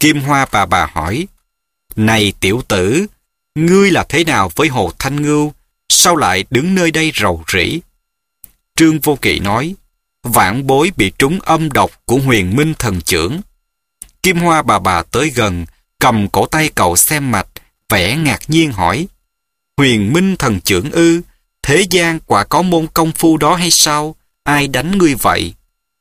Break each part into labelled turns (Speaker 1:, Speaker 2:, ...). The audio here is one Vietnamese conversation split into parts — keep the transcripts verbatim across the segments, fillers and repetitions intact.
Speaker 1: Kim Hoa bà bà hỏi, này tiểu tử, ngươi là thế nào với Hồ Thanh Ngưu? Sao lại đứng nơi đây rầu rĩ? Trương Vô Kỵ nói, vãn bối bị trúng âm độc của Huyền Minh thần trưởng. Kim Hoa bà bà tới gần, cầm cổ tay cậu xem mạch, vẻ ngạc nhiên hỏi, Huyền Minh thần trưởng ư? Thế gian quả có môn công phu đó hay sao? Ai đánh ngươi vậy?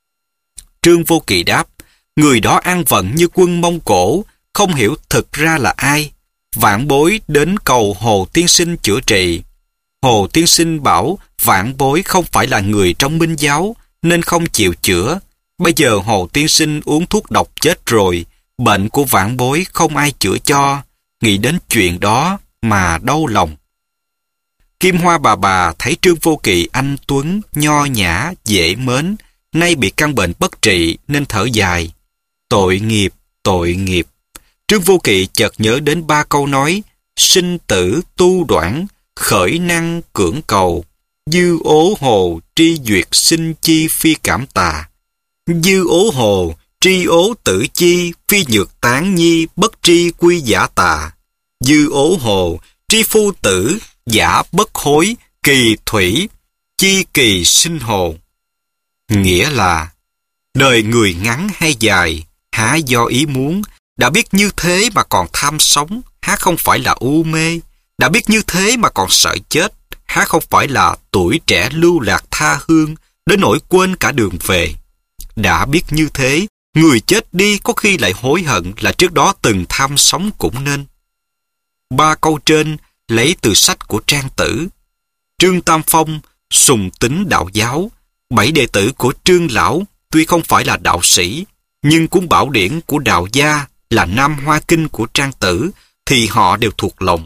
Speaker 1: Trương Vô Kỵ đáp, người đó ăn vận như quân Mông Cổ, không hiểu thực ra là ai. Vãn bối đến cầu Hồ tiên sinh chữa trị. Hồ tiên sinh bảo vãn bối không phải là người trong Minh giáo, nên không chịu chữa. Bây giờ Hồ tiên sinh uống thuốc độc chết rồi, bệnh của vãn bối không ai chữa cho. Nghĩ đến chuyện đó mà đau lòng. Kim Hoa bà bà thấy Trương Vô Kỵ anh tuấn, nho nhã, dễ mến, nay bị căn bệnh bất trị nên thở dài. Tội nghiệp, tội nghiệp. Trương Vô Kỵ chợt nhớ đến ba câu nói, sinh tử tu đoạn, khởi năng cưỡng cầu, dư ố hồ tri duyệt sinh chi phi cảm tà. Dư ố hồ tri ố tử chi phi nhược tán nhi bất tri quy giả tà. Dư ố hồ tri phu tử giả bất hối kỳ thủy chi kỳ sinh hồ. Nghĩa là đời người ngắn hay dài há do ý muốn, đã biết như thế mà còn tham sống há không phải là u mê, đã biết như thế mà còn sợ chết há không phải là tuổi trẻ lưu lạc tha hương đến nỗi quên cả đường về. Đã biết như thế, người chết đi có khi lại hối hận là trước đó từng tham sống cũng nên. Ba câu trên lấy từ sách của Trang Tử. Trương Tam Phong sùng tín đạo giáo, bảy đệ tử của Trương Lão tuy không phải là đạo sĩ, nhưng cuốn bảo điển của đạo gia là Nam Hoa Kinh của Trang Tử thì họ đều thuộc lòng.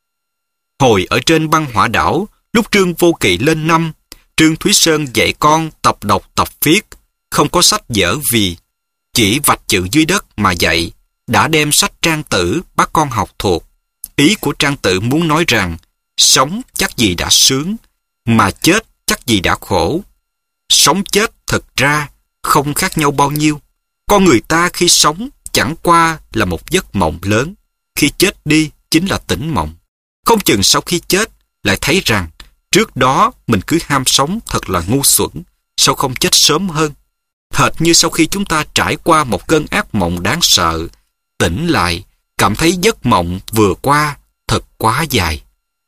Speaker 1: Hồi ở trên băng hỏa đảo, lúc Trương Vô Kỵ lên năm, Trương Thúy Sơn dạy con tập đọc tập viết, không có sách vở vì chỉ vạch chữ dưới đất mà dạy, đã đem sách Trang Tử bắt con học thuộc. Ý của Trang Tử muốn nói rằng, sống chắc gì đã sướng, mà chết chắc gì đã khổ. Sống chết thực ra không khác nhau bao nhiêu. Con người ta khi sống chẳng qua là một giấc mộng lớn, khi chết đi chính là tỉnh mộng. Không chừng sau khi chết lại thấy rằng trước đó mình cứ ham sống thật là ngu xuẩn, sao không chết sớm hơn. Hệt như sau khi chúng ta trải qua một cơn ác mộng đáng sợ, tỉnh lại cảm thấy giấc mộng vừa qua thật quá dài.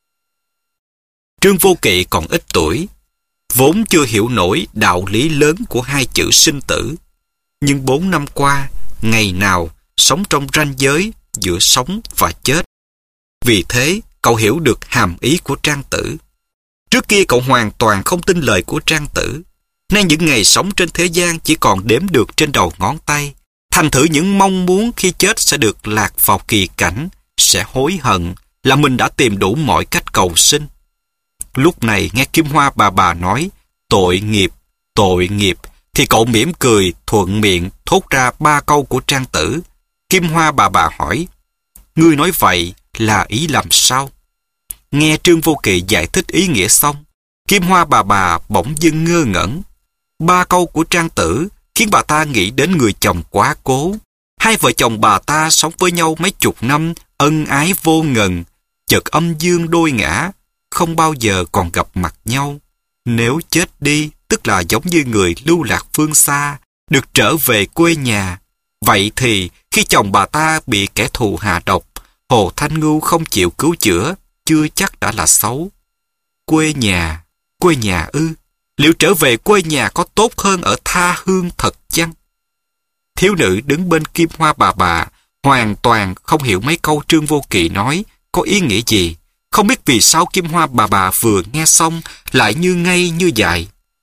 Speaker 1: Trương Vô Kỵ còn ít tuổi, vốn chưa hiểu nổi đạo lý lớn của hai chữ sinh tử. Nhưng bốn năm qua, ngày nào sống trong ranh giới giữa sống và chết. Vì thế, cậu hiểu được hàm ý của Trang Tử. Trước kia cậu hoàn toàn không tin lời của Trang Tử. Nay những ngày sống trên thế gian chỉ còn đếm được trên đầu ngón tay. Thành thử những mong muốn khi chết sẽ được lạc vào kỳ cảnh, sẽ hối hận là mình đã tìm đủ mọi cách cầu sinh. Lúc này nghe Kim Hoa bà bà nói tội nghiệp, tội nghiệp, thì cậu mỉm cười thuận miệng thốt ra ba câu của Trang Tử. Kim Hoa bà bà hỏi, ngươi nói vậy là ý làm sao? Nghe Trương Vô Kỵ giải thích ý nghĩa xong, Kim Hoa bà bà bỗng dưng ngơ ngẩn. Ba câu của Trang Tử khiến bà ta nghĩ đến người chồng quá cố. Hai vợ chồng bà ta sống với nhau mấy chục năm, ân ái vô ngần, chợt âm dương đôi ngã, không bao giờ còn gặp mặt nhau. Nếu chết đi, tức là giống như người lưu lạc phương xa, được trở về quê nhà. Vậy thì, khi chồng bà ta bị kẻ thù hạ độc, Hồ Thanh Ngưu không chịu cứu chữa, chưa chắc đã là xấu. Quê nhà, quê nhà ư? Liệu trở về quê nhà có tốt hơn ở tha hương thật chăng? Thiếu nữ đứng bên Kim Hoa bà bà, hoàn toàn không hiểu mấy câu Trương Vô Kỵ nói có ý nghĩa gì. Không biết vì sao Kim Hoa bà bà vừa nghe xong lại như ngây như dại.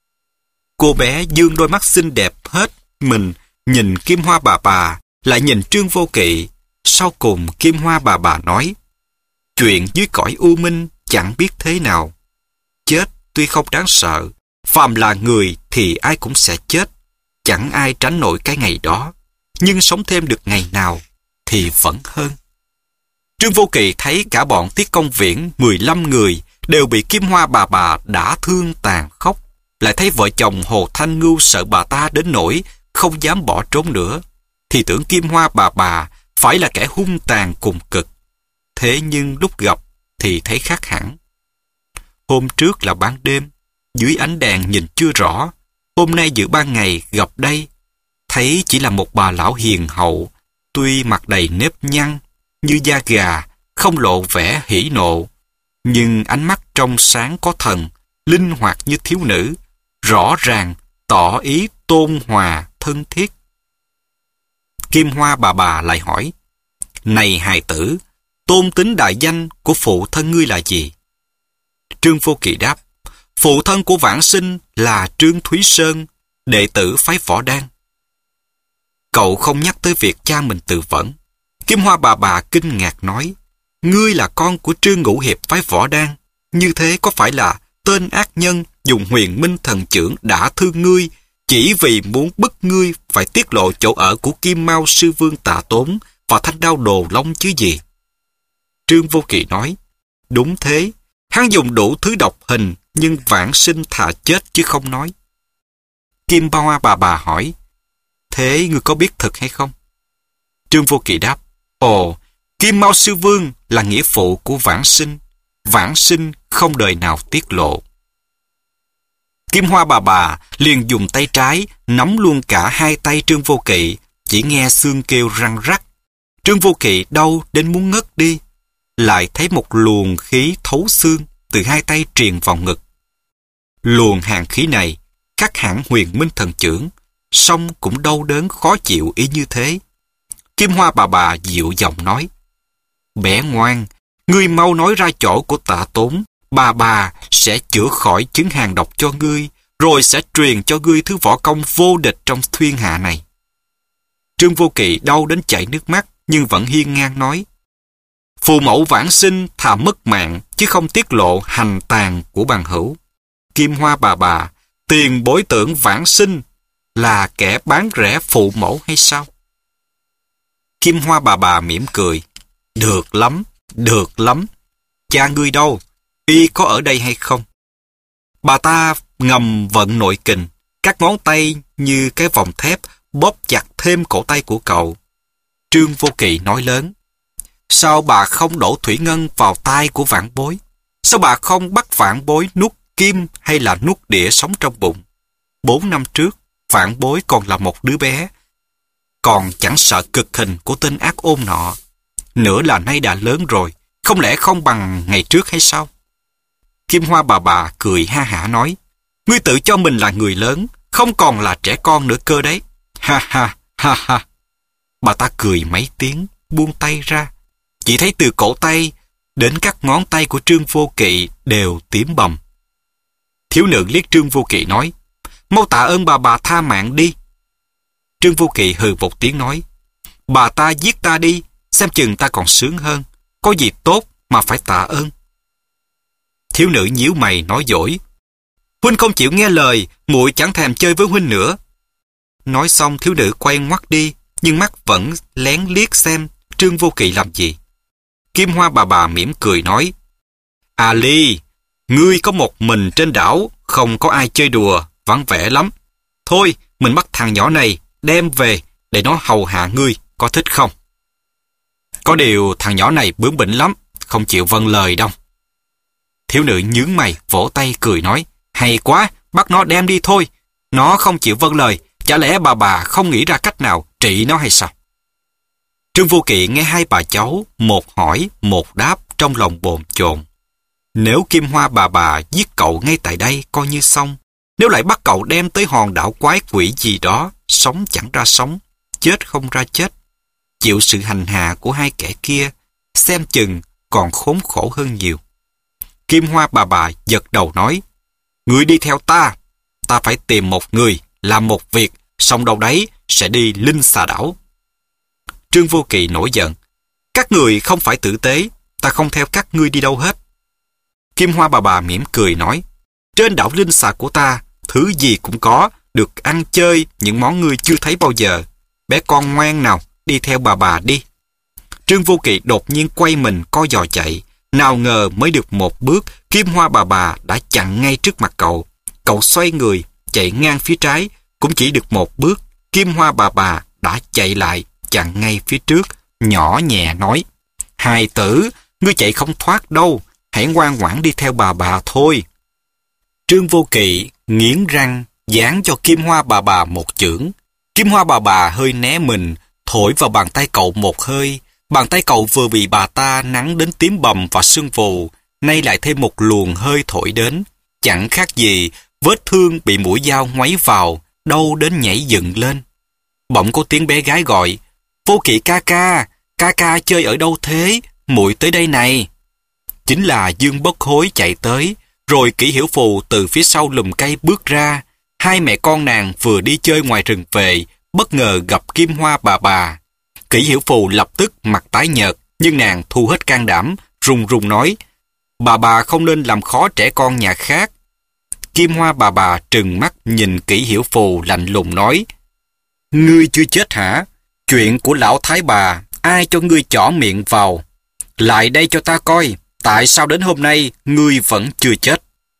Speaker 1: Cô bé dương đôi mắt xinh đẹp hết mình, nhìn Kim Hoa bà bà, lại nhìn Trương Vô Kỵ. Sau cùng Kim Hoa bà bà nói, chuyện dưới cõi u minh chẳng biết thế nào. Chết tuy không đáng sợ, phàm là người thì ai cũng sẽ chết, chẳng ai tránh nổi cái ngày đó. Nhưng sống thêm được ngày nào thì vẫn hơn. Trương Vô Kỵ thấy cả bọn Tiết Công Viễn mười lăm người đều bị Kim Hoa bà bà đã thương tàn khốc. Lại thấy vợ chồng Hồ Thanh Ngưu sợ bà ta đến nỗi không dám bỏ trốn nữa, thì tưởng Kim Hoa bà bà phải là kẻ hung tàn cùng cực. Thế nhưng lúc gặp thì thấy khác hẳn. Hôm trước là ban đêm, dưới ánh đèn nhìn chưa rõ. Hôm nay giữa ban ngày gặp đây, thấy chỉ là một bà lão hiền hậu, tuy mặt đầy nếp nhăn, như da gà, không lộ vẻ hỉ nộ, nhưng ánh mắt trong sáng có thần, linh hoạt như thiếu nữ, rõ ràng tỏ ý tôn hòa thân thiết. Kim Hoa bà bà lại hỏi: Này hài tử, tôn tính đại danh của phụ thân ngươi là gì? Trương Vô Kỵ đáp: Phụ thân của Vãn Sinh là Trương Thúy Sơn, đệ tử phái Võ Đan. Cậu không nhắc tới việc cha mình tự vẫn. Kim Hoa bà bà kinh ngạc nói: Ngươi là con của Trương Ngũ Hiệp phái Võ Đan, như thế có phải là tên ác nhân dùng Huyền Minh Thần Chưởng đã thương ngươi, chỉ vì muốn bức ngươi phải tiết lộ chỗ ở của Kim Mao Sư Vương Tạ Tốn và Thanh Đao Đồ Long chứ gì? Trương Vô Kỵ nói: Đúng thế, hắn dùng đủ thứ độc hình, nhưng Vãn Sinh thà chết chứ không nói. Kim Hoa bà bà hỏi: Thế ngươi có biết thật hay không? Trương Vô Kỵ đáp: Ồ, Kim Mao Sư Vương là nghĩa phụ của Vãn Sinh. Vãn Sinh không đời nào tiết lộ. Kim Hoa bà bà liền dùng tay trái nắm luôn cả hai tay Trương Vô Kỵ, chỉ nghe xương kêu răng rắc. Trương Vô Kỵ đau đến muốn ngất đi, lại thấy một luồng khí thấu xương từ hai tay truyền vào ngực. Luồng hàn khí này khác hẳn Huyền Minh Thần Chưởng, song cũng đau đớn khó chịu ý như thế. Kim Hoa bà bà dịu giọng nói: Bé ngoan, ngươi mau nói ra chỗ của Tạ Tốn, bà bà sẽ chữa khỏi chứng hàn độc cho ngươi, rồi sẽ truyền cho ngươi thứ võ công vô địch trong thiên hạ này. Trương Vô Kỵ đau đến chảy nước mắt, nhưng vẫn hiên ngang nói: Phụ mẫu Vãn Sinh thà mất mạng, chứ không tiết lộ hành tàn của bằng hữu. Kim Hoa bà bà, tiền bối tưởng Vãn Sinh là kẻ bán rẻ phụ mẫu hay sao? Kim Hoa bà bà mỉm cười: Được lắm, được lắm. Cha ngươi đâu? Y có ở đây hay không? Bà ta ngầm vận nội kình, các ngón tay như cái vòng thép bóp chặt thêm cổ tay của cậu. Trương Vô Kỵ nói lớn: Sao bà không đổ thủy ngân vào tai của vãn bối? Sao bà không bắt vãn bối nuốt kim hay là nuốt đĩa sống trong bụng? Bốn năm trước, vãn bối còn là một đứa bé, còn chẳng sợ cực hình của tên ác ôn nọ. Nữa là nay đã lớn rồi, không lẽ không bằng ngày trước hay sao? Kim Hoa bà bà cười ha hả nói: Ngươi tự cho mình là người lớn, không còn là trẻ con nữa cơ đấy. Ha ha, ha ha. Bà ta cười mấy tiếng, buông tay ra. Chỉ thấy từ cổ tay đến các ngón tay của Trương Vô Kỵ đều tím bầm. Thiếu nữ liếc Trương Vô Kỵ nói: Mau tạ ơn bà bà tha mạng đi. Trương Vô Kỵ hừ một tiếng nói: Bà ta giết ta đi, xem chừng ta còn sướng hơn. Có gì tốt mà phải tạ ơn? Thiếu nữ nhíu mày nói dỗi: Huynh không chịu nghe lời, muội chẳng thèm chơi với huynh nữa. Nói xong thiếu nữ quay ngoắt đi, nhưng mắt vẫn lén liếc xem Trương Vô Kỵ làm gì. Kim Hoa bà bà mỉm cười nói: À Ly, ngươi có một mình trên đảo, không có ai chơi đùa, vắng vẻ lắm. Thôi, mình bắt thằng nhỏ này, đem về để nó hầu hạ ngươi, có thích không? Có điều thằng nhỏ này bướng bỉnh lắm, không chịu vâng lời đâu. Thiếu nữ nhướng mày, vỗ tay cười nói: Hay quá, bắt nó đem đi thôi. Nó không chịu vâng lời, chả lẽ bà bà không nghĩ ra cách nào trị nó hay sao? Trương Vô Kỵ nghe hai bà cháu, một hỏi, một đáp, trong lòng bồn chồn. Nếu Kim Hoa bà bà giết cậu ngay tại đây coi như xong. Nếu lại bắt cậu đem tới hòn đảo quái quỷ gì đó, sống chẳng ra sống, chết không ra chết, chịu sự hành hạ của hai kẻ kia, xem chừng còn khốn khổ hơn nhiều. Kim Hoa bà bà giật đầu nói: Ngươi đi theo ta, ta phải tìm một người, làm một việc, xong đâu đấy sẽ đi Linh Xà Đảo. Trương Vô Kỵ nổi giận: Các người không phải tử tế, ta không theo các ngươi đi đâu hết. Kim Hoa bà bà mỉm cười nói: Trên đảo Linh Xà của ta, thứ gì cũng có, được ăn chơi những món ngươi chưa thấy bao giờ. Bé con ngoan nào, đi theo bà bà đi. Trương Vô Kỵ đột nhiên quay mình co giò chạy, nào ngờ mới được một bước, Kim Hoa bà bà đã chặn ngay trước mặt cậu. Cậu xoay người, chạy ngang phía trái, cũng chỉ được một bước, Kim Hoa bà bà đã chạy lại, chặn ngay phía trước, nhỏ nhẹ nói: Hài tử, ngươi chạy không thoát đâu, hãy ngoan ngoãn đi theo bà bà thôi. Trương Vô Kỵ nghiến răng, giáng cho Kim Hoa bà bà một chưởng. Kim Hoa bà bà hơi né mình, thổi vào bàn tay cậu một hơi. Bàn tay cậu vừa bị bà ta nắng đến tím bầm và sưng vù, nay lại thêm một luồng hơi thổi đến. Chẳng khác gì vết thương bị mũi dao ngoáy vào, đau đến nhảy dựng lên. Bỗng có tiếng bé gái gọi: Vô Kỵ ca ca, ca ca chơi ở đâu thế? Muội tới đây này. Chính là Dương Bất Hối chạy tới, rồi Kỷ Hiểu Phù từ phía sau lùm cây bước ra. Hai mẹ con nàng vừa đi chơi ngoài rừng về, bất ngờ gặp Kim Hoa bà bà. Kỷ Hiểu Phù lập tức mặt tái nhợt, nhưng nàng thu hết can đảm, run run nói: Bà bà không nên làm khó trẻ con nhà khác. Kim Hoa bà bà trừng mắt nhìn Kỷ Hiểu Phù lạnh lùng nói: Ngươi chưa chết hả? Chuyện của lão thái bà, ai cho ngươi chỏ miệng vào? Lại đây cho ta coi, tại sao đến hôm nay ngươi vẫn chưa chết?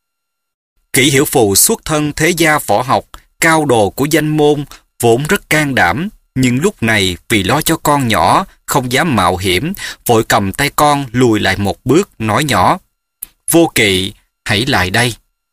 Speaker 1: Kỷ Hiểu Phù xuất thân thế gia võ học, cao đồ của danh môn, vốn rất can đảm, nhưng lúc này vì lo cho con nhỏ, không dám mạo hiểm, vội cầm tay con lùi lại một bước, nói nhỏ: Vô Kỵ, hãy lại đây.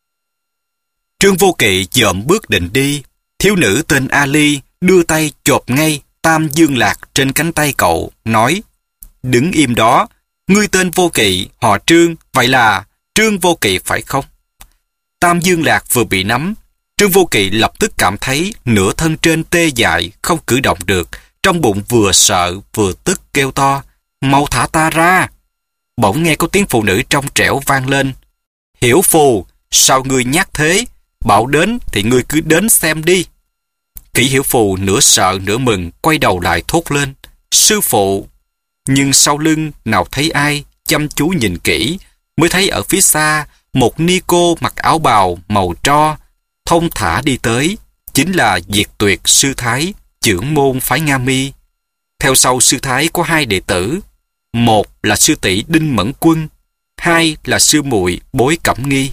Speaker 1: Trương Vô Kỵ dợm bước định đi. Thiếu nữ tên Ali đưa tay chộp ngay Tam Dương Lạc trên cánh tay cậu, nói: Đứng im đó, ngươi tên Vô Kỵ, họ Trương, vậy là Trương Vô Kỵ phải không? Tam Dương Lạc vừa bị nắm, Trương Vô Kỵ lập tức cảm thấy nửa thân trên tê dại, không cử động được, trong bụng vừa sợ vừa tức kêu to: Mau thả ta ra! Bỗng nghe có tiếng phụ nữ trong trẻo vang lên: Hiểu Phù, sao ngươi nhát thế? Bảo đến thì ngươi cứ đến xem đi. Kỷ Hiểu Phù nửa sợ nửa mừng quay đầu lại thốt lên: Sư phụ! Nhưng sau lưng nào thấy ai, chăm chú nhìn kỹ mới thấy ở phía xa một ni cô mặc áo bào màu tro thông thả đi tới, chính là Diệt Tuyệt sư thái, trưởng môn phái Nga Mi. Theo sau sư thái có hai đệ tử, một là sư tỷ Đinh Mẫn Quân, hai là sư muội Bối Cẩm Nghi.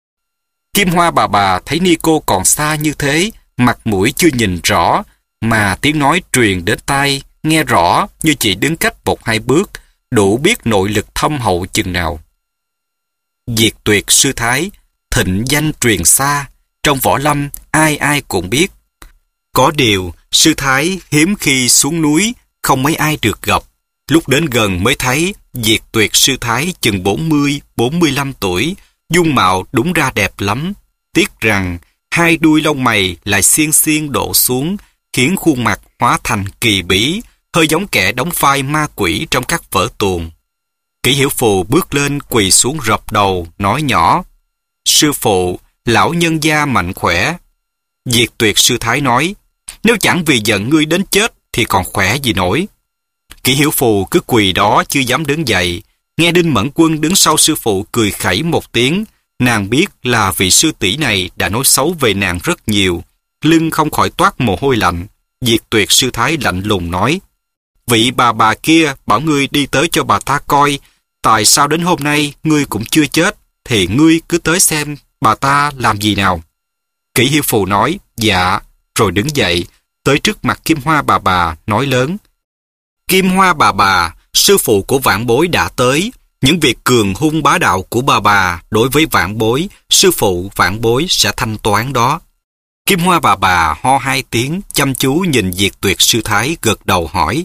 Speaker 1: Kim Hoa bà bà thấy ni cô còn xa như thế, mặt mũi chưa nhìn rõ, mà tiếng nói truyền đến tai nghe rõ như chỉ đứng cách một hai bước, đủ biết nội lực thâm hậu chừng nào. Diệt Tuyệt sư thái, thịnh danh truyền xa, trong võ lâm ai ai cũng biết. Có điều sư thái hiếm khi xuống núi, không mấy ai được gặp. Lúc đến gần mới thấy Diệt Tuyệt sư thái chừng bốn mươi bốn mươi lăm tuổi, dung mạo đúng ra đẹp lắm. Tiếc rằng hai đuôi lông mày lại xiên xiên đổ xuống, khiến khuôn mặt hóa thành kỳ bí, hơi giống kẻ đóng vai ma quỷ trong các vở tuồng. Kỷ Hiểu Phù bước lên quỳ xuống rập đầu, nói nhỏ: Sư phụ, lão nhân gia mạnh khỏe. Diệt Tuyệt sư thái nói: Nếu chẳng vì giận ngươi đến chết thì còn khỏe gì nổi. Kỷ Hiểu Phù cứ quỳ đó chưa dám đứng dậy. Nghe Đinh Mẫn Quân đứng sau sư phụ cười khẩy một tiếng, nàng biết là vị sư tỷ này đã nói xấu về nàng rất nhiều, lưng không khỏi toát mồ hôi lạnh. Diệt Tuyệt sư thái lạnh lùng nói: Vị bà bà kia bảo ngươi đi tới cho bà ta coi, tại sao đến hôm nay ngươi cũng chưa chết, thì ngươi cứ tới xem bà ta làm gì nào. Kỷ Hiểu Phù nói: Dạ, rồi đứng dậy, tới trước mặt Kim Hoa bà bà, nói lớn: Kim Hoa bà bà, sư phụ của vãn bối đã tới. Những việc cường hung bá đạo của bà bà đối với vãn bối, sư phụ vãn bối sẽ thanh toán đó. Kim Hoa bà bà ho hai tiếng, chăm chú nhìn Diệt Tuyệt sư thái, gật đầu hỏi: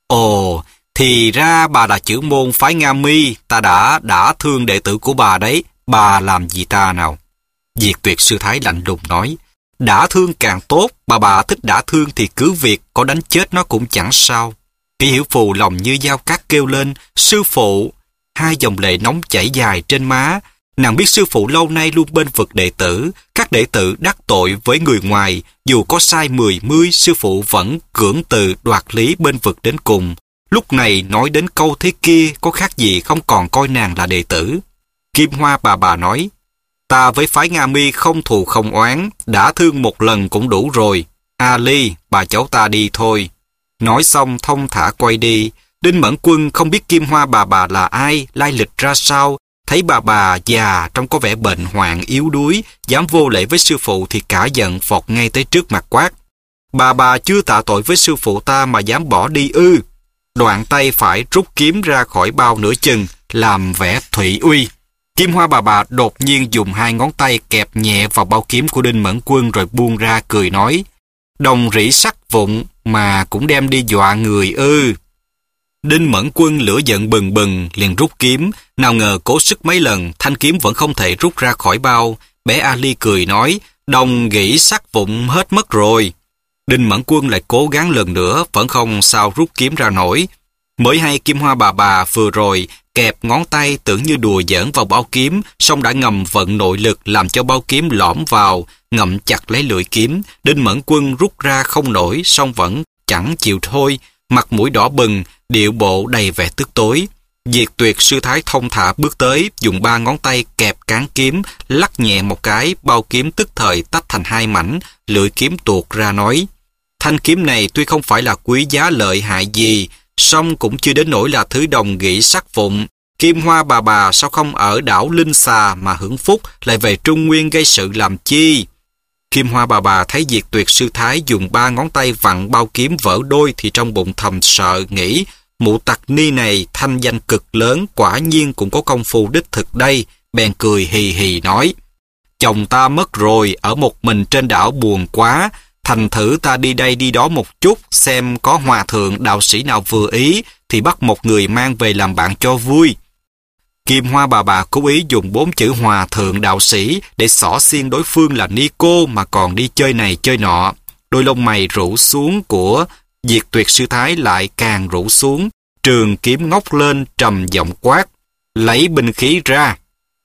Speaker 1: Ồ, thì ra bà là trưởng môn phái Nga Mi, ta đã đã thương đệ tử của bà đấy, bà làm gì ta nào? Diệt Tuyệt sư thái lạnh lùng nói: Đã thương càng tốt, bà bà thích đã thương thì cứ việc, có đánh chết nó cũng chẳng sao. Kỷ Hiểu Phù lòng như dao cắt kêu lên: Sư phụ! Hai dòng lệ nóng chảy dài trên má. Nàng biết sư phụ lâu nay luôn bên vực đệ tử, các đệ tử đắc tội với người ngoài, dù có sai mười mươi, sư phụ vẫn cưỡng từ đoạt lý bên vực đến cùng. Lúc này nói đến câu thế kia có khác gì không còn coi nàng là đệ tử. Kim Hoa bà bà nói: Ta với phái Nga Mi không thù không oán, đã thương một lần cũng đủ rồi. Ali, bà cháu ta đi thôi. Nói xong thông thả quay đi. Đinh Mẫn Quân không biết Kim Hoa bà bà là ai, lai lịch ra sao. Thấy bà bà già trông có vẻ bệnh hoạn yếu đuối, dám vô lễ với sư phụ thì cả giận vọt ngay tới trước mặt quát: Bà bà chưa tạ tội với sư phụ ta mà dám bỏ đi ư? đoạn tay phải rút kiếm ra khỏi bao nửa chừng, làm vẻ thủy uy. Kim Hoa bà bà đột nhiên dùng hai ngón tay kẹp nhẹ vào bao kiếm của Đinh Mẫn Quân rồi buông ra cười nói, đồng rỉ sắt vụn mà cũng đem đi dọa người ư. Đinh Mẫn Quân lửa giận bừng bừng, liền rút kiếm, nào ngờ cố sức mấy lần, thanh kiếm vẫn không thể rút ra khỏi bao. Bé Ali cười nói, đồng gỉ sắt vụn hết mất rồi. Đinh Mẫn Quân lại cố gắng lần nữa, vẫn không sao rút kiếm ra nổi. Mới hay Kim Hoa bà bà vừa rồi kẹp ngón tay tưởng như đùa giỡn vào bao kiếm, song đã ngầm vận nội lực làm cho bao kiếm lõm vào, ngậm chặt lấy lưỡi kiếm. Đinh Mẫn Quân rút ra không nổi, song vẫn chẳng chịu thôi, mặt mũi đỏ bừng, điệu bộ đầy vẻ tức tối. Diệt Tuyệt sư thái thông thả bước tới, dùng ba ngón tay kẹp cán kiếm, lắc nhẹ một cái, bao kiếm tức thời tách thành hai mảnh, lưỡi kiếm tuột ra nói, thanh kiếm này tuy không phải là quý giá lợi hại gì, song cũng chưa đến nỗi là thứ đồng gỉ sắt vụn. Kim Hoa bà bà sao không ở đảo Linh Xà mà hưởng phúc, lại về Trung Nguyên gây sự làm chi? Kim Hoa bà bà thấy Diệt Tuyệt sư thái dùng ba ngón tay vặn bao kiếm vỡ đôi thì trong bụng thầm sợ, nghĩ mụ tặc ni này thanh danh cực lớn, quả nhiên cũng có công phu đích thực đây. Bèn cười hì hì nói, chồng ta mất rồi, ở một mình trên đảo buồn quá, thành thử ta đi đây đi đó một chút, xem có hòa thượng đạo sĩ nào vừa ý thì bắt một người mang về làm bạn cho vui. Kim Hoa bà bà cố ý dùng bốn chữ hòa thượng đạo sĩ để xỏ xiên đối phương là ni cô mà còn đi chơi này chơi nọ. Đôi lông mày rũ xuống của Diệt Tuyệt sư thái lại càng rũ xuống, trường kiếm ngóc lên trầm giọng quát, lấy binh khí ra.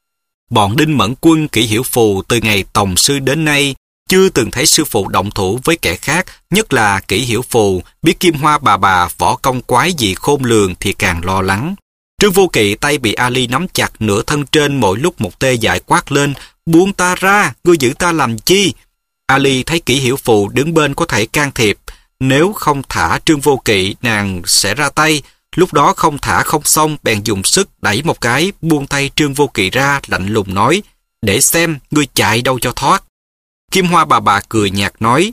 Speaker 1: Bọn Đinh Mẫn Quân, Kỷ Hiểu Phù từ ngày tòng sư đến nay chưa từng thấy sư phụ động thủ với kẻ khác, nhất là Kỷ Hiểu Phù biết Kim Hoa bà bà võ công quái dị khôn lường thì càng lo lắng. Trương Vô Kỵ tay bị Ali nắm chặt nửa thân trên, mỗi lúc một tê dại quát lên, buông ta ra, ngươi giữ ta làm chi? Ali thấy Kỷ Hiểu Phù đứng bên có thể can thiệp, nếu không thả Trương Vô Kỵ nàng sẽ ra tay. Lúc đó không thả không xong, bèn dùng sức đẩy một cái, buông tay Trương Vô Kỵ ra, lạnh lùng nói, để xem ngươi chạy đâu cho thoát. Kim Hoa bà bà cười nhạt nói,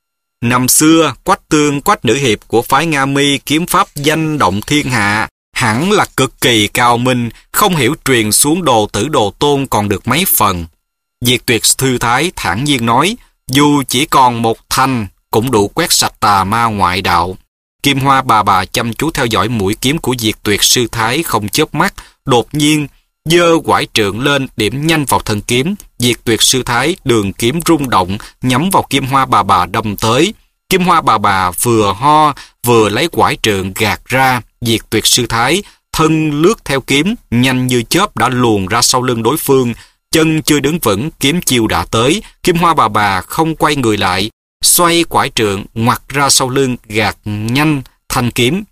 Speaker 1: năm xưa Quách Tương, Quách nữ hiệp của phái Nga Mi kiếm pháp danh động thiên hạ, hẳn là cực kỳ cao minh, không hiểu truyền xuống đồ tử đồ tôn còn được mấy phần. Diệt Tuyệt thư thái thản nhiên nói, dù chỉ còn một thanh cũng đủ quét sạch tà ma ngoại đạo. Kim Hoa bà bà chăm chú theo dõi mũi kiếm của Diệt Tuyệt sư thái không chớp mắt, đột nhiên giơ quải trượng lên điểm nhanh vào thân kiếm. Diệt Tuyệt sư thái đường kiếm rung động nhắm vào Kim Hoa bà bà đâm tới. Kim Hoa bà bà vừa ho vừa lấy quải trượng gạt ra. Diệt Tuyệt sư thái thân lướt theo kiếm, nhanh như chớp đã luồn ra sau lưng đối phương. Chân chưa đứng vững, kiếm chiêu đã tới. Kim Hoa bà bà không quay người lại, xoay quải trượng ngoặt ra sau lưng, gạt nhanh thanh kiếm.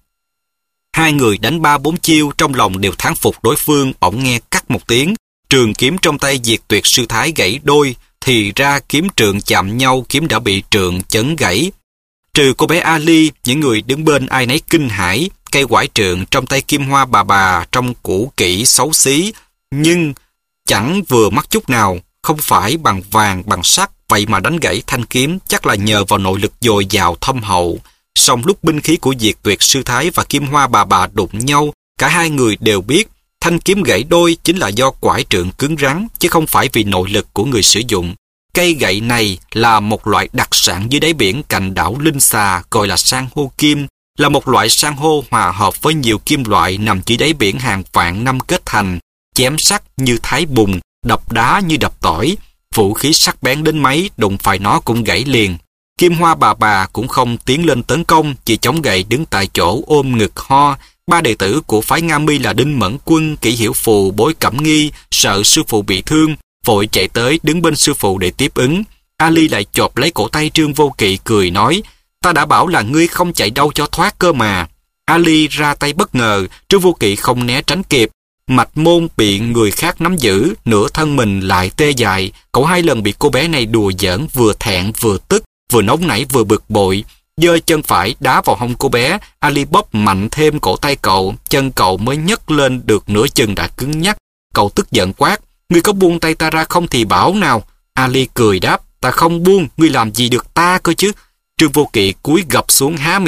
Speaker 1: Hai người đánh ba bốn chiêu, trong lòng đều thán phục đối phương. Bỗng nghe cắt một tiếng, trường kiếm trong tay Diệt Tuyệt sư thái gãy đôi, thì ra kiếm trượng chạm nhau, kiếm đã bị trượng chấn gãy. Trừ cô bé Ali, những người đứng bên ai nấy kinh hãi. Cây quải trượng trong tay Kim Hoa bà bà trông cũ kỹ xấu xí, nhưng chẳng vừa mắt chút nào. Không phải bằng vàng bằng sắt, vậy mà đánh gãy thanh kiếm chắc là nhờ vào nội lực dồi dào thâm hậu. Song lúc binh khí của Diệt Tuyệt sư thái và Kim Hoa bà bà đụng nhau, cả hai người đều biết thanh kiếm gãy đôi chính là do quải trượng cứng rắn, chứ không phải vì nội lực của người sử dụng. Cây gậy này là một loại đặc sản dưới đáy biển cạnh đảo Linh Xà, gọi là san hô kim, là một loại san hô hòa hợp với nhiều kim loại nằm dưới đáy biển hàng vạn năm kết thành, chém sắc như thái bùn, đập đá như đập tỏi. Vũ khí sắc bén đến mấy, đụng phải nó cũng gãy liền. Kim Hoa bà bà cũng không tiến lên tấn công, chỉ chống gậy đứng tại chỗ ôm ngực ho. Ba đệ tử của phái Nga Mi là Đinh Mẫn Quân, Kỷ Hiểu Phù, Bối Cẩm Nghi sợ sư phụ bị thương, vội chạy tới đứng bên sư phụ để tiếp ứng. Ali lại chộp lấy cổ tay Trương Vô Kỵ cười nói, ta đã bảo là ngươi không chạy đâu cho thoát cơ mà. Ali ra tay bất ngờ, Trương Vô Kỵ không né tránh kịp. Mạch môn bị người khác nắm giữ, nửa thân mình lại tê dại. Cậu hai lần bị cô bé này đùa giỡn, vừa thẹn vừa tức, vừa nóng nảy vừa bực bội. Giơ chân phải đá vào hông cô bé, Ali bóp mạnh thêm cổ tay cậu, chân cậu mới nhấc lên được nửa chừng đã cứng nhắc. Cậu tức giận quát, ngươi có buông tay ta ra không thì bảo nào. Ali cười đáp, ta không buông, ngươi làm gì được ta cơ chứ. Trương Vô Kỵ cúi gập xuống há miệng,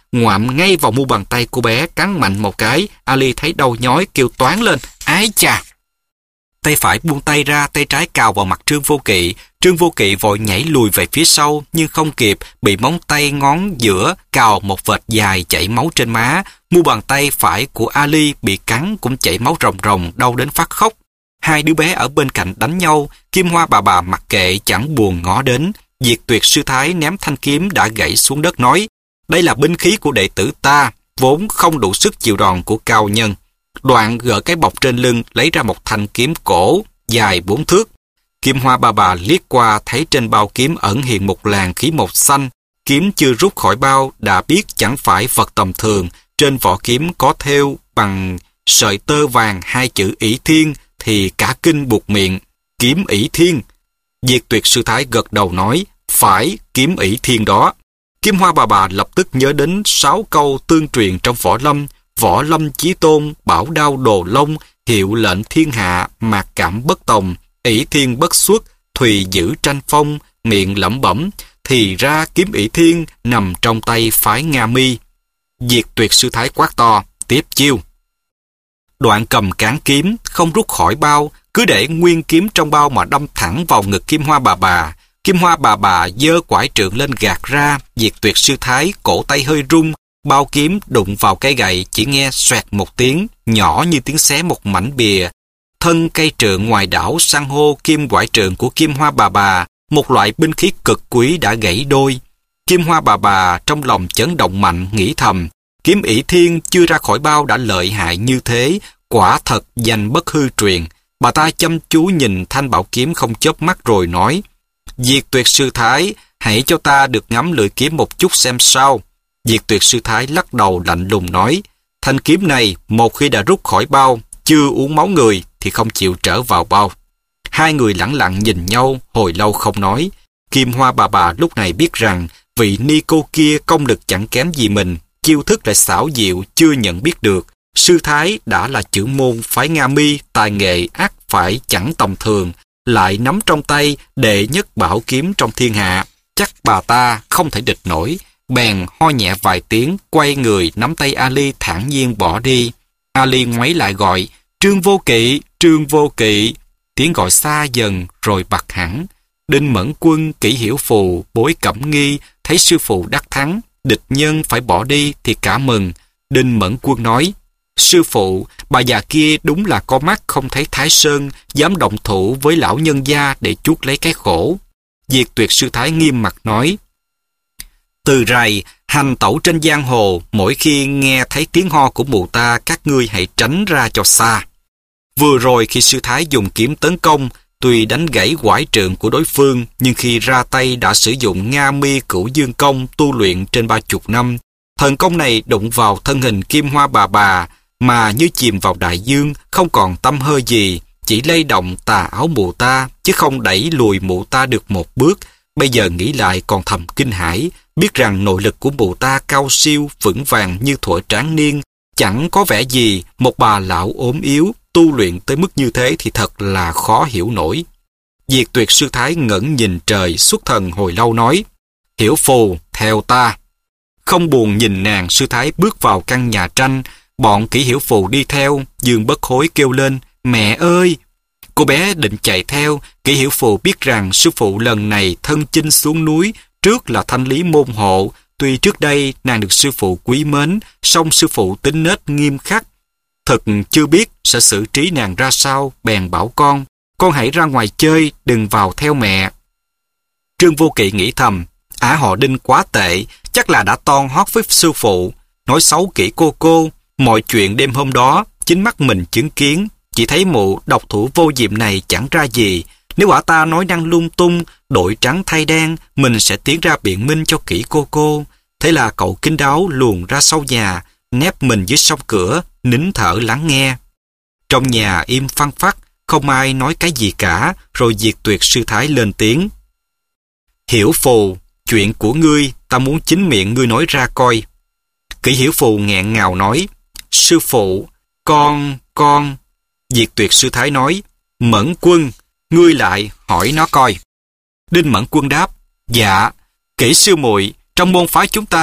Speaker 1: ngoạm ngay vào mu bàn tay cô bé, cắn mạnh một cái. Ali thấy đau nhói, kêu toáng lên, ái chà! Tay phải buông tay ra, tay trái cào vào mặt Trương Vô Kỵ. Trương Vô Kỵ vội nhảy lùi về phía sau, nhưng không kịp, bị móng tay ngón giữa cào một vệt dài chảy máu trên má. Mu bàn tay phải của Ali bị cắn cũng chảy máu ròng ròng, đau đến phát khóc. Hai đứa bé ở bên cạnh đánh nhau, Kim Hoa bà bà mặc kệ chẳng buồn ngó đến. Diệt Tuyệt sư thái ném thanh kiếm đã gãy xuống đất nói, đây là binh khí của đệ tử ta, vốn không đủ sức chịu đòn của cao nhân. Đoạn gỡ cái bọc trên lưng, lấy ra một thanh kiếm cổ dài bốn thước. Kim Hoa bà bà liếc qua thấy trên bao kiếm ẩn hiện một làn khí màu xanh. Kiếm chưa rút khỏi bao đã biết chẳng phải vật tầm thường. Trên vỏ kiếm có thêu bằng sợi tơ vàng hai chữ ỷ thiên, thì cả kinh buộc miệng. Kiếm ỷ thiên. Diệt Tuyệt sư thái gật đầu nói, phải, kiếm ỷ thiên đó. Kim Hoa bà bà lập tức nhớ đến sáu câu tương truyền trong võ lâm. Võ lâm chí tôn, bảo đao đồ long, hiệu lệnh thiên hạ, mạc cảm bất tòng, ỷ thiên bất xuất, thùy giữ tranh phong, miệng lẩm bẩm, thì ra kiếm ỷ thiên nằm trong tay phái Nga Mi. Diệt Tuyệt sư thái quát to, tiếp chiêu. Đoạn cầm cán kiếm, không rút khỏi bao, cứ để nguyên kiếm trong bao mà đâm thẳng vào ngực Kim Hoa bà bà. Kim Hoa bà bà giơ quải trượng lên gạt ra, Diệt Tuyệt sư thái cổ tay hơi rung, bao kiếm đụng vào cây gậy, chỉ nghe xoẹt một tiếng, nhỏ như tiếng xé một mảnh bìa. Thân cây trượng ngoài đảo san hô kim quải trượng của Kim Hoa bà bà, một loại binh khí cực quý đã gãy đôi. Kim Hoa bà bà trong lòng chấn động mạnh, nghĩ thầm, kiếm ỷ thiên chưa ra khỏi bao đã lợi hại như thế, quả thật danh bất hư truyền. Bà ta chăm chú nhìn thanh bảo kiếm không chớp mắt rồi nói, Diệt Tuyệt sư thái, hãy cho ta được ngắm lưỡi kiếm một chút xem sao. Diệt Tuyệt sư thái lắc đầu lạnh lùng nói, thanh kiếm này một khi đã rút khỏi bao, chưa uống máu người thì không chịu trở vào bao. Hai người lẳng lặng nhìn nhau hồi lâu không nói. Kim Hoa bà bà lúc này biết rằng vị ni cô kia công lực chẳng kém gì mình, chiêu thức lại xảo diệu chưa nhận biết được. Sư thái đã là chữ môn phái Nga Mi, tài nghệ ắt phải chẳng tầm thường, lại nắm trong tay đệ nhất bảo kiếm trong thiên hạ, chắc bà ta không thể địch nổi. Bèn ho nhẹ vài tiếng, quay người nắm tay Ali thản nhiên bỏ đi. Ali ngoáy lại gọi, Trương Vô Kỵ, Trương Vô Kỵ. Tiếng gọi xa dần rồi bặt hẳn. Đinh Mẫn Quân, Kỷ Hiểu Phù, Bối Cẩm Nghi thấy sư phụ đắc thắng, địch nhân phải bỏ đi thì cả mừng. Đinh Mẫn Quân nói, sư phụ, bà già kia đúng là có mắt không thấy Thái Sơn, dám động thủ với lão nhân gia để chuốc lấy cái khổ. Diệt Tuyệt sư thái nghiêm mặt nói, từ rày, hành tẩu trên giang hồ, mỗi khi nghe thấy tiếng ho của mụ ta, các ngươi hãy tránh ra cho xa. Vừa rồi khi sư thái dùng kiếm tấn công, tuy đánh gãy quải trượng của đối phương, nhưng khi ra tay đã sử dụng Nga Mi Cửu Dương Công tu luyện trên ba chục năm. Thần công này đụng vào thân hình Kim Hoa bà bà, mà như chìm vào đại dương, không còn tăm hơi gì, chỉ lay động tà áo mụ ta, chứ không đẩy lùi mụ ta được một bước. Bây giờ nghĩ lại còn thầm kinh hãi, biết rằng nội lực của mụ ta cao siêu, vững vàng như thuở tráng niên, chẳng có vẻ gì một bà lão ốm yếu, tu luyện tới mức như thế thì thật là khó hiểu nổi. Diệt Tuyệt sư thái ngẩng nhìn trời xuất thần hồi lâu nói, Hiểu Phù, theo ta. Không buồn nhìn nàng, sư thái bước vào căn nhà tranh, bọn Kỷ Hiểu Phù đi theo, Dương Bất Hối kêu lên, mẹ ơi! Cô bé định chạy theo, Kỷ Hiểu Phù biết rằng sư phụ lần này thân chinh xuống núi, trước là thanh lý môn hộ. Tuy trước đây nàng được sư phụ quý mến, song sư phụ tính nết nghiêm khắc. Thật chưa biết sẽ xử trí nàng ra sao, bèn bảo con, con hãy ra ngoài chơi, đừng vào theo mẹ. Trương Vô Kỵ nghĩ thầm, ả họ Đinh quá tệ, chắc là đã toan hót với sư phụ, nói xấu Kỷ cô cô. Mọi chuyện đêm hôm đó, chính mắt mình chứng kiến, chỉ thấy mụ độc thủ vô diệm này chẳng ra gì. Nếu ả ta nói năng lung tung, đổi trắng thay đen, mình sẽ tiến ra biện minh cho Kỷ cô cô. Thế là cậu kín đáo luồn ra sau nhà, nép mình dưới song cửa, nín thở lắng nghe. Trong nhà im phăng phắc, không ai nói cái gì cả, rồi Diệt Tuyệt sư thái lên tiếng. Hiểu Phù, chuyện của ngươi, ta muốn chính miệng ngươi nói ra coi. Kỷ Hiểu Phù nghẹn ngào nói, sư phụ, con, con... Diệt Tuyệt sư thái nói, Mẫn Quân, ngươi lại hỏi nó coi. Đinh Mẫn Quân đáp, dạ, Kỷ sư muội, trong môn phái chúng ta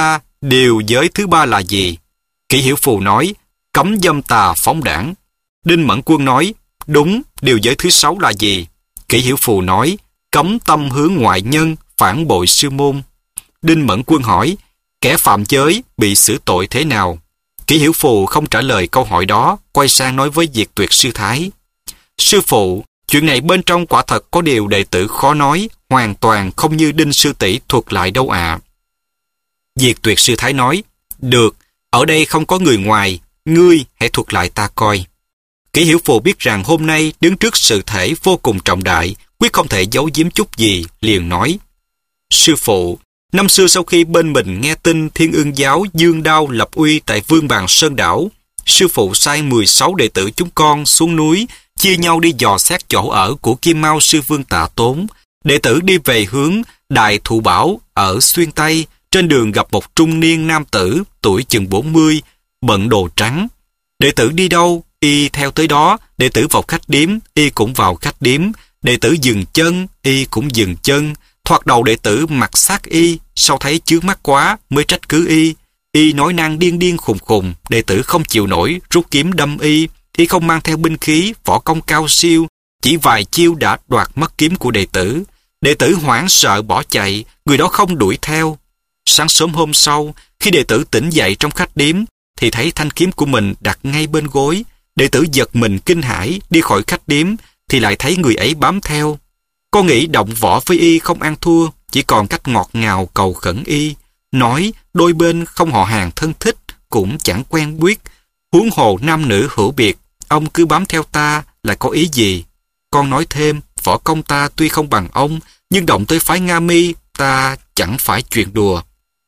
Speaker 1: điều giới thứ ba là gì? Kỷ Hiểu Phù nói, cấm dâm tà phóng đảng. Đinh Mẫn Quân nói, đúng, điều giới thứ sáu là gì? Kỷ Hiểu Phù nói, cấm tâm hướng ngoại nhân, phản bội sư môn. Đinh Mẫn Quân hỏi, kẻ phạm giới bị xử tội thế nào? Kỷ Hiểu Phù không trả lời câu hỏi đó, quay sang nói với Diệt Tuyệt Sư Thái. Sư phụ, chuyện này bên trong quả thật có điều đệ tử khó nói, hoàn toàn không như Đinh Sư tỷ thuật lại đâu ạ. À. Diệt Tuyệt Sư Thái nói, được, ở đây không có người ngoài, ngươi hãy thuật lại ta coi. Kỷ Hiểu Phù biết rằng hôm nay đứng trước sự thể vô cùng trọng đại, quyết không thể giấu giếm chút gì, liền nói. Sư phụ, năm xưa sau khi bên mình nghe tin Thiên Ương giáo dương đao lập uy tại Vương Bàn Sơn Đảo, sư phụ sai mười sáu đệ tử chúng con xuống núi, chia nhau đi dò xét chỗ ở của Kim Mao sư vương Tạ Tốn. Đệ tử đi về hướng Đại Thụ Bảo ở Xuyên Tây, trên đường gặp một trung niên nam tử, tuổi chừng bốn mươi, bận đồ trắng. Đệ tử đi đâu, y theo tới đó, đệ tử vào khách điếm, y cũng vào khách điếm, đệ tử dừng chân, y cũng dừng chân. Thoạt đầu đệ tử mặc sát y, sau thấy chướng mắt quá mới trách cứ y. Y nói năng điên điên khùng khùng, đệ tử không chịu nổi, rút kiếm đâm y. Y không mang theo binh khí, võ công cao siêu, chỉ vài chiêu đã đoạt mất kiếm của đệ tử. Đệ tử hoảng sợ bỏ chạy, người đó không đuổi theo. Sáng sớm hôm sau, khi đệ tử tỉnh dậy trong khách điếm, thì thấy thanh kiếm của mình đặt ngay bên gối. Đệ tử giật mình kinh hãi, đi khỏi khách điếm, thì lại thấy người ấy bám theo. Con nghĩ động võ với y không ăn thua, chỉ còn cách ngọt ngào cầu khẩn y. Nói đôi bên không họ hàng thân thích, cũng chẳng quen biết. Huống hồ nam nữ hữu biệt, ông cứ bám theo ta là có ý gì? Con nói thêm, võ công ta tuy không bằng ông, nhưng động tới phái Nga Mi, ta chẳng phải chuyện đùa.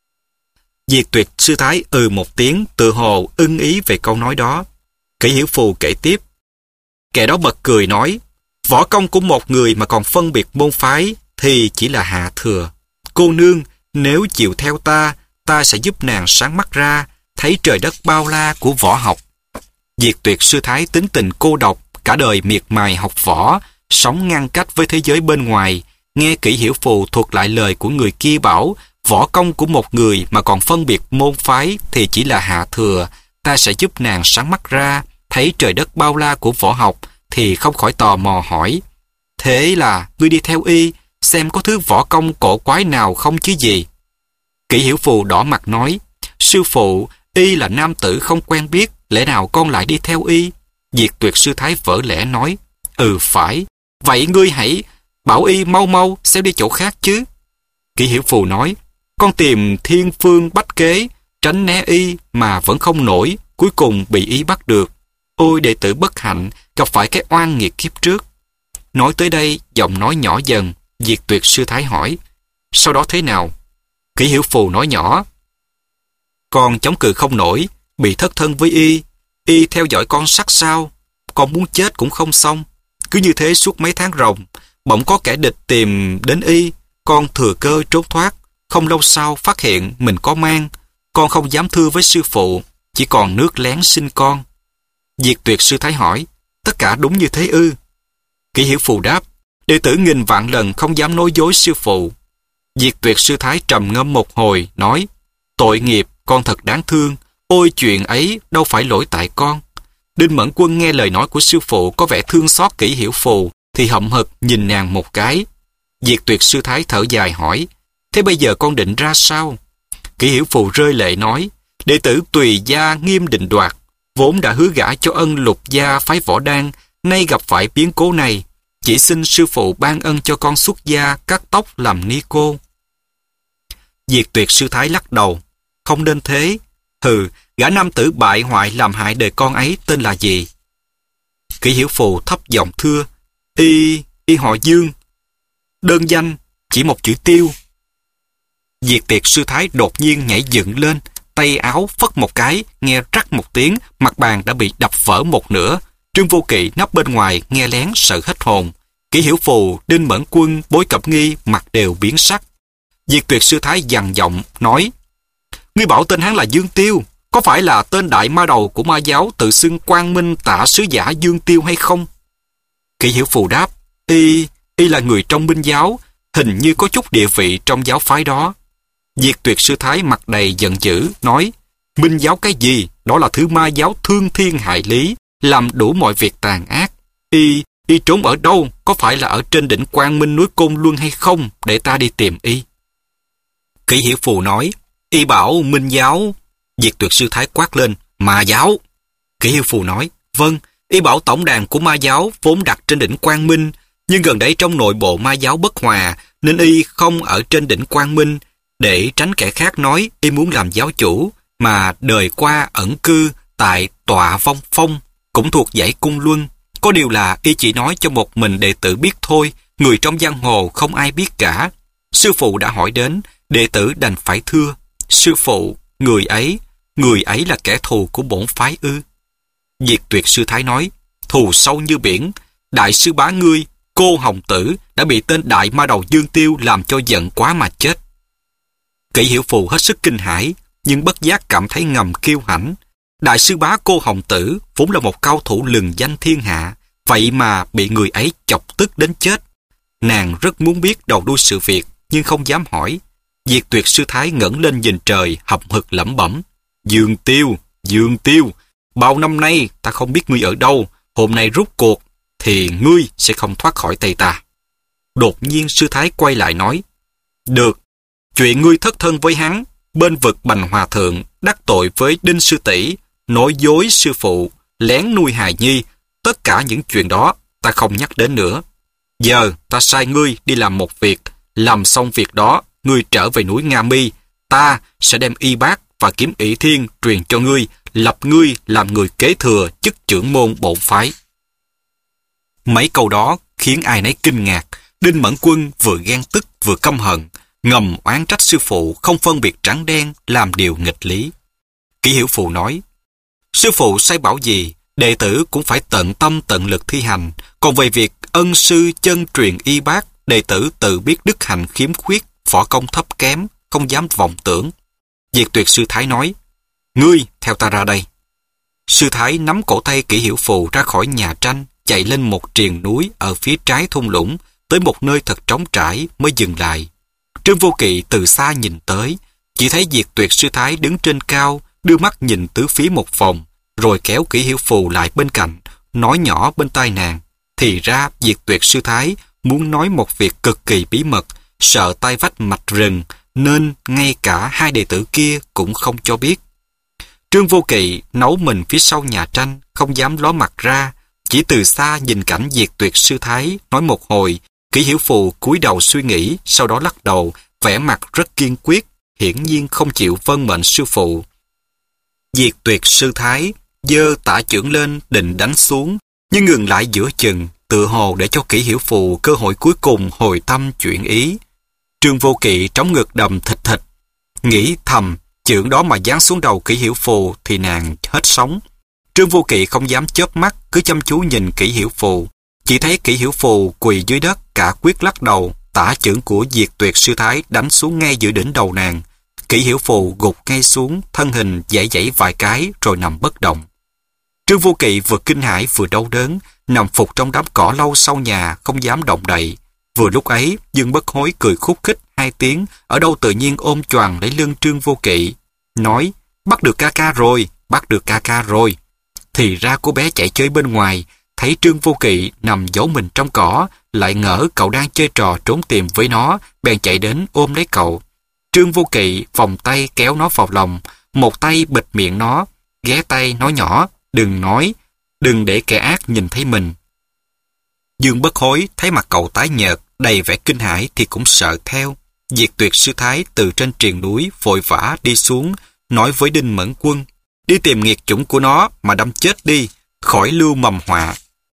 Speaker 1: Diệt Tuyệt Sư Thái ừ một tiếng, tự hồ ưng ý về câu nói đó. Kỷ Hiểu Phù kể tiếp. Kẻ đó bật cười nói, võ công của một người mà còn phân biệt môn phái thì chỉ là hạ thừa. Cô nương, nếu chịu theo ta, ta sẽ giúp nàng sáng mắt ra, thấy trời đất bao la của võ học. Diệt Tuyệt Sư Thái tính tình cô độc, cả đời miệt mài học võ, sống ngăn cách với thế giới bên ngoài. Nghe Kỷ Hiểu Phù thuật lại lời của người kia bảo, võ công của một người mà còn phân biệt môn phái thì chỉ là hạ thừa, ta sẽ giúp nàng sáng mắt ra, thấy trời đất bao la của võ học, thì không khỏi tò mò hỏi. Thế là ngươi đi theo y, xem có thứ võ công cổ quái nào không chứ gì? Kỷ Hiểu Phù đỏ mặt nói, sư phụ, y là nam tử không quen biết, lẽ nào con lại đi theo y? Diệt Tuyệt Sư Thái vỡ lẽ nói, ừ phải, vậy ngươi hãy bảo y mau mau sẽ đi chỗ khác chứ. Kỷ Hiểu Phù nói, con tìm thiên phương bách kế, tránh né y mà vẫn không nổi, cuối cùng bị y bắt được. Ôi đệ tử bất hạnh, gặp phải cái oan nghiệt kiếp trước. Nói tới đây, giọng nói nhỏ dần. Diệt Tuyệt Sư Thái hỏi, sau đó thế nào? Kỷ Hiểu Phù nói nhỏ, con chống cự không nổi, bị thất thân với y. Y theo dõi con sát sao, con muốn chết cũng không xong. Cứ như thế suốt mấy tháng ròng, bỗng có kẻ địch tìm đến y, con thừa cơ trốn thoát. Không lâu sau phát hiện mình có mang, con không dám thưa với sư phụ, chỉ còn nước lén xin con. Diệt Tuyệt Sư Thái hỏi, tất cả đúng như thế ư? Kỷ Hiểu Phù đáp, đệ tử nghìn vạn lần không dám nói dối sư phụ. Diệt Tuyệt Sư Thái trầm ngâm một hồi, nói, tội nghiệp, con thật đáng thương, ôi chuyện ấy đâu phải lỗi tại con. Đinh Mẫn Quân nghe lời nói của sư phụ có vẻ thương xót Kỷ Hiểu Phù, thì hậm hực nhìn nàng một cái. Diệt Tuyệt Sư Thái thở dài hỏi, thế bây giờ con định ra sao? Kỷ Hiểu Phù rơi lệ nói, đệ tử tùy gia nghiêm định đoạt, vốn đã hứa gả cho ân lục gia phái Võ Đan, nay gặp phải biến cố này, chỉ xin sư phụ ban ân cho con xuất gia cắt tóc làm ni cô. Diệt Tuyệt Sư Thái lắc đầu, không nên thế. Hừ, gã nam tử bại hoại làm hại đời con ấy tên là gì? Kỷ Hiểu Phù thấp giọng thưa, y y họ Dương, đơn danh chỉ một chữ Tiêu. Diệt Tuyệt Sư Thái đột nhiên nhảy dựng lên, tay áo phất một cái, nghe rắc một tiếng, mặt bàn đã bị đập vỡ một nửa. Trương Vô Kỵ nấp bên ngoài nghe lén sợ hết hồn. Kỷ Hiểu Phù, Đinh Mẫn Quân, Bối Cẩm Nghi mặt đều biến sắc. Diệt Tuyệt Sư Thái gằn giọng nói, ngươi bảo tên hắn là Dương Tiêu, có phải là tên đại ma đầu của ma giáo tự xưng Quang Minh Tạ Sứ Giả Dương Tiêu hay không? Kỷ Hiểu Phù đáp, y y là người trong Minh giáo, hình như có chút địa vị trong giáo phái đó. Diệt Tuyệt sư thái mặt đầy giận dữ, nói: Minh giáo cái gì? Đó là thứ ma giáo thương thiên hại lý, làm đủ mọi việc tàn ác. Y, y trốn ở đâu? Có phải là ở trên đỉnh Quang Minh núi Côn Luân hay không? Để ta đi tìm y. Kỷ Hiểu Phù nói: Y bảo Minh giáo. Diệt Tuyệt sư thái quát lên: Ma giáo. Kỷ Hiểu Phù nói: Vâng, y bảo tổng đàn của ma giáo vốn đặt trên đỉnh Quang Minh, nhưng gần đây trong nội bộ ma giáo bất hòa, nên y không ở trên đỉnh Quang Minh, để tránh kẻ khác nói y muốn làm giáo chủ, mà đời qua ẩn cư tại Tọa Vong Phong, cũng thuộc dãy Cung Luân. Có điều là y chỉ nói cho một mình đệ tử biết thôi, người trong giang hồ không ai biết cả. Sư phụ đã hỏi đến, đệ tử đành phải thưa: Sư phụ, người ấy, người ấy là kẻ thù của bổn phái ư? Diệt Tuyệt sư thái nói: Thù sâu như biển. Đại sư bá ngươi, Cô Hồng Tử, đã bị tên đại ma đầu Dương Tiêu làm cho giận quá mà chết. Kỷ Hiểu Phù hết sức kinh hãi, nhưng bất giác cảm thấy ngầm kiêu hãnh. Đại sư bá Cô Hồng Tử vốn là một cao thủ lừng danh thiên hạ, vậy mà bị người ấy chọc tức đến chết. Nàng rất muốn biết đầu đuôi sự việc, nhưng không dám hỏi. Diệt Tuyệt sư thái ngẩng lên nhìn trời, hậm hực lẩm bẩm: Dương Tiêu, Dương Tiêu, bao năm nay ta không biết ngươi ở đâu, hôm nay rút cuộc thì ngươi sẽ không thoát khỏi tay ta. Đột nhiên sư thái quay lại nói: Được, chuyện ngươi thất thân với hắn, bên vực Bành Hòa Thượng, đắc tội với Đinh sư tỷ, nói dối sư phụ, lén nuôi hài nhi, tất cả những chuyện đó ta không nhắc đến nữa. Giờ ta sai ngươi đi làm một việc, làm xong việc đó, ngươi trở về núi Nga Mi, ta sẽ đem y bát và kiếm ỷ thiên truyền cho ngươi, lập ngươi làm người kế thừa chức trưởng môn bổn phái. Mấy câu đó khiến ai nấy kinh ngạc. Đinh Mẫn Quân vừa ghen tức vừa căm hận, ngầm oán trách sư phụ không phân biệt trắng đen, làm điều nghịch lý. Kỷ Hiểu Phù nói: Sư phụ sai bảo gì, đệ tử cũng phải tận tâm tận lực thi hành. Còn về việc ân sư chân truyền y bát, đệ tử tự biết đức hạnh khiếm khuyết, võ công thấp kém, không dám vọng tưởng. Diệt Tuyệt sư thái nói: Ngươi theo ta ra đây. Sư thái nắm cổ tay Kỷ Hiểu Phù ra khỏi nhà tranh, chạy lên một triền núi ở phía trái thung lũng, tới một nơi thật trống trải mới dừng lại. Trương Vô Kỵ từ xa nhìn tới, chỉ thấy Diệt Tuyệt sư thái đứng trên cao, đưa mắt nhìn tứ phía một vòng, rồi kéo Kỷ Hiểu Phù lại bên cạnh, nói nhỏ bên tai nàng. Thì ra Diệt Tuyệt sư thái muốn nói một việc cực kỳ bí mật, sợ tai vách mạch rừng, nên ngay cả hai đệ tử kia cũng không cho biết. Trương Vô Kỵ nấu mình phía sau nhà tranh, không dám ló mặt ra, chỉ từ xa nhìn cảnh Diệt Tuyệt sư thái nói một hồi. Kỷ Hiểu Phù cúi đầu suy nghĩ, sau đó lắc đầu, vẻ mặt rất kiên quyết, hiển nhiên không chịu vâng mệnh sư phụ. Diệt Tuyệt sư thái giơ tả chưởng lên định đánh xuống, nhưng ngừng lại giữa chừng, tựa hồ để cho Kỷ Hiểu Phù cơ hội cuối cùng hồi tâm chuyển ý. Trương Vô Kỵ trống ngực đầm thịt thịt, nghĩ thầm chưởng đó mà giáng xuống đầu Kỷ Hiểu Phù thì nàng hết sống. Trương Vô Kỵ không dám chớp mắt, cứ chăm chú nhìn Kỷ Hiểu Phù. Chỉ thấy Kỷ Hiểu Phù quỳ dưới đất, cả quyết lắc đầu, tả chưởng của Diệt Tuyệt sư thái đánh xuống ngay giữa đỉnh đầu nàng. Kỷ Hiểu Phù gục ngay xuống, thân hình giãy giãy vài cái rồi nằm bất động. Trương Vô Kỵ vừa kinh hãi vừa đau đớn, nằm phục trong đám cỏ lau sau nhà, không dám động đậy. Vừa lúc ấy, Dương Bất Hối cười khúc khích hai tiếng, ở đâu tự nhiên ôm choàng lấy lưng Trương Vô Kỵ, nói: Bắt được ca ca rồi, bắt được ca ca rồi. Thì ra cô bé chạy chơi bên ngoài, thấy Trương Vô Kỵ nằm giấu mình trong cỏ, lại ngỡ cậu đang chơi trò trốn tìm với nó, bèn chạy đến ôm lấy cậu. Trương Vô Kỵ vòng tay kéo nó vào lòng, một tay bịt miệng nó, ghé tay nói nhỏ: Đừng nói, đừng để kẻ ác nhìn thấy mình. Dương Bất Hối thấy mặt cậu tái nhợt, đầy vẻ kinh hãi thì cũng sợ theo. Diệt Tuyệt sư thái từ trên triền núi vội vã đi xuống, nói với Đinh Mẫn Quân: Đi tìm nghiệt chủng của nó mà đâm chết đi, khỏi lưu mầm họa.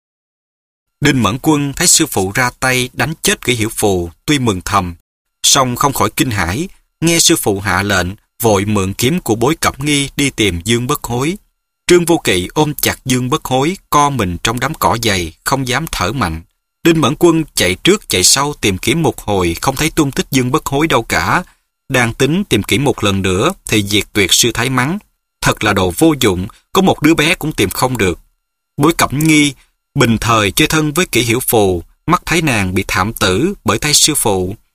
Speaker 1: Đinh Mẫn Quân thấy sư phụ ra tay đánh chết Kỷ Hiểu Phù, tuy mừng thầm, song không khỏi kinh hãi. Nghe sư phụ hạ lệnh, vội mượn kiếm của Bối Cẩm Nghi đi tìm Dương Bất Hối. Trương Vô Kỵ ôm chặt Dương Bất Hối, co mình trong đám cỏ dày, không dám thở mạnh. Đinh Mẫn Quân chạy trước chạy sau tìm kiếm một hồi, không thấy tung tích Dương Bất Hối đâu cả. Đang tính tìm kiếm một lần nữa thì Diệt Tuyệt sư thái mắng: Thật là đồ vô dụng, có một đứa bé cũng tìm không được. Bối Cẩm Nghi bình thời chơi thân với Kỷ Hiểu Phù, mắt thấy nàng bị thảm tử bởi tay sư phụ,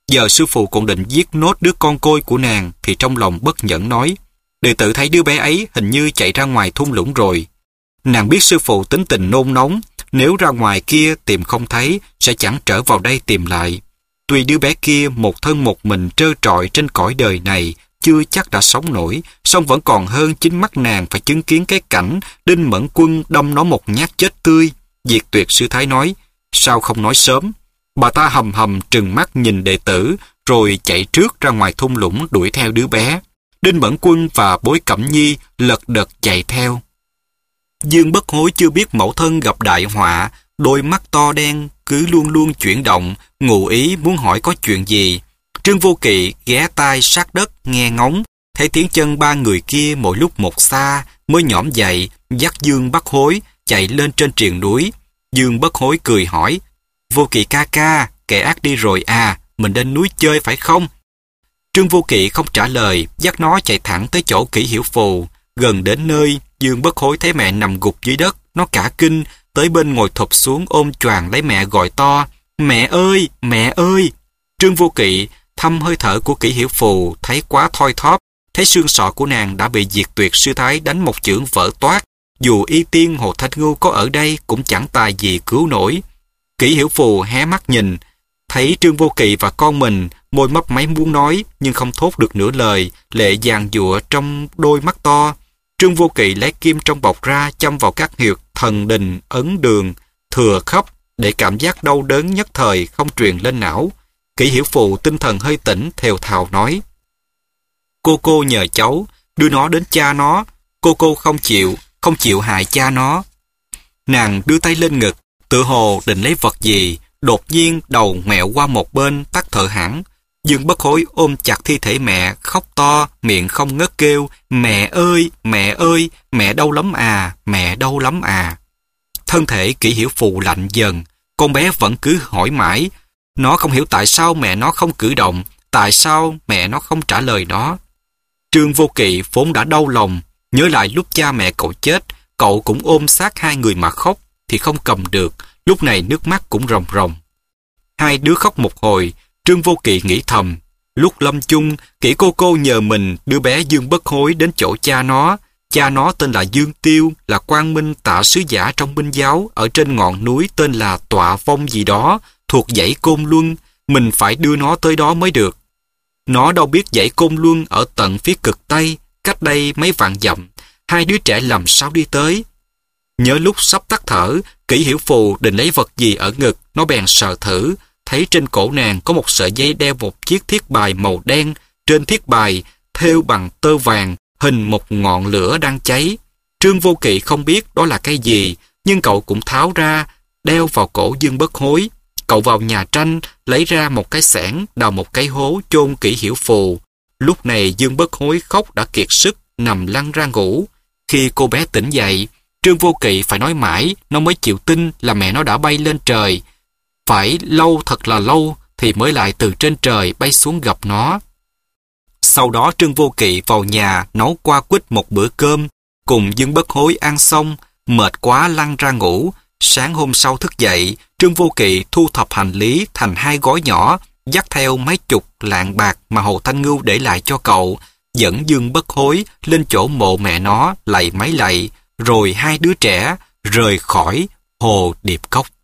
Speaker 1: Giờ sư phụ còn định giết nốt đứa con côi của nàng thì trong lòng bất nhẫn nói, đệ tử thấy đứa bé ấy hình như chạy ra ngoài thung lũng rồi. Nàng biết sư phụ tính tình nôn nóng, nếu ra ngoài kia tìm không thấy sẽ chẳng trở vào đây tìm lại. Tuy đứa bé kia một thân một mình trơ trọi trên cõi đời này chưa chắc đã sống nổi, song vẫn còn hơn chính mắt nàng phải chứng kiến cái cảnh Đinh Mẫn Quân đâm nó một nhát chết tươi. Diệt Tuyệt sư thái nói, sao không nói sớm? Bà ta hầm hầm trừng mắt nhìn đệ tử, rồi chạy trước ra ngoài thung lũng đuổi theo đứa bé. Đinh Mẫn Quân và Bối Cẩm Nhi lật đật chạy theo. Dương Bất Hối chưa biết mẫu thân gặp đại họa, đôi mắt to đen cứ luôn luôn chuyển động, ngụ ý muốn hỏi có chuyện gì. Trương Vô Kỵ ghé tai sát đất nghe ngóng, thấy tiếng chân ba người kia mỗi lúc một xa, mới nhõm dậy dắt Dương Bất Hối chạy lên trên triền núi. Dương Bất Hối cười hỏi, Vô Kỵ ca ca, kẻ ác đi rồi à, mình lên núi chơi phải không? Trương Vô Kỵ không trả lời, dắt nó chạy thẳng tới chỗ Kỷ Hiểu Phù. Gần đến nơi, Dương Bất Hối thấy mẹ nằm gục dưới đất, nó cả kinh, tới bên ngồi thụp xuống ôm choàng lấy mẹ gọi to, mẹ ơi, mẹ ơi. Trương Vô Kỵ thăm hơi thở của Kỷ Hiểu Phù, thấy quá thoi thóp, thấy xương sọ của nàng đã bị Diệt Tuyệt sư thái đánh một chưởng vỡ toát, dù y tiên Hồ Thanh Ngưu có ở đây cũng chẳng tài gì cứu nổi. Kỷ Hiểu Phù hé mắt nhìn, thấy Trương Vô Kỵ và con mình, môi mấp máy muốn nói nhưng không thốt được nửa lời, lệ giàn giụa trong đôi mắt to. Trương Vô Kỵ lấy kim trong bọc ra châm vào các huyệt thần đình, ấn đường, thừa khắp để cảm giác đau đớn nhất thời không truyền lên não. Kỷ Hiểu Phù tinh thần hơi tỉnh, thều thào nói, cô cô nhờ cháu đưa nó đến cha nó, cô cô không chịu, không chịu hại cha nó. Nàng đưa tay lên ngực, tự hồ định lấy vật gì, đột nhiên đầu mẹo qua một bên, tắt thở hẳn. Dương Bất Hối ôm chặt thi thể mẹ, khóc to, miệng không ngớt kêu, mẹ ơi, mẹ ơi, mẹ đau lắm à, mẹ đau lắm à. Thân thể Kỷ Hiểu Phù lạnh dần, con bé vẫn cứ hỏi mãi. Nó không hiểu tại sao mẹ nó không cử động, tại sao mẹ nó không trả lời nó. Trương Vô Kỵ vốn đã đau lòng, nhớ lại lúc cha mẹ cậu chết, cậu cũng ôm sát hai người mà khóc, thì không cầm được, lúc này nước mắt cũng ròng ròng. Hai đứa khóc một hồi, Trương Vô Kỵ nghĩ thầm, lúc lâm chung, Kỷ cô cô nhờ mình đưa bé Dương Bất Hối đến chỗ cha nó. Cha nó tên là Dương Tiêu, là Quang Minh Tạ sứ giả trong Minh giáo, ở trên ngọn núi tên là Tọa Phong gì đó, thuộc dãy Côn Luân, mình phải đưa nó tới đó mới được. Nó đâu biết dãy Côn Luân ở tận phía cực Tây, cách đây mấy vạn dặm, hai đứa trẻ làm sao đi tới. Nhớ lúc sắp tắt thở, Kỷ Hiểu Phù định lấy vật gì ở ngực, nó bèn sờ thử, thấy trên cổ nàng có một sợi dây đeo một chiếc thiết bài màu đen, trên thiết bài thêu bằng tơ vàng, hình một ngọn lửa đang cháy. Trương Vô Kỵ không biết đó là cái gì, nhưng cậu cũng tháo ra, đeo vào cổ Dương Bất Hối. Cậu vào nhà tranh, lấy ra một cái xẻng, đào một cái hố chôn Kỷ Hiểu Phù. Lúc này Dương Bất Hối khóc đã kiệt sức, nằm lăn ra ngủ. Khi cô bé tỉnh dậy, Trương Vô Kỵ phải nói mãi, nó mới chịu tin là mẹ nó đã bay lên trời. Phải lâu thật là lâu thì mới lại từ trên trời bay xuống gặp nó. Sau đó Trương Vô Kỵ vào nhà nấu qua quýt một bữa cơm, cùng Dương Bất Hối ăn xong, mệt quá lăn ra ngủ. Sáng hôm sau thức dậy, Trương Vô Kỵ thu thập hành lý thành hai gói nhỏ, dắt theo mấy chục lạng bạc mà Hồ Thanh Ngưu để lại cho cậu, dẫn Dương Bất Hối lên chỗ mộ mẹ nó lạy mấy lạy, rồi hai đứa trẻ rời khỏi Hồ Điệp Cốc.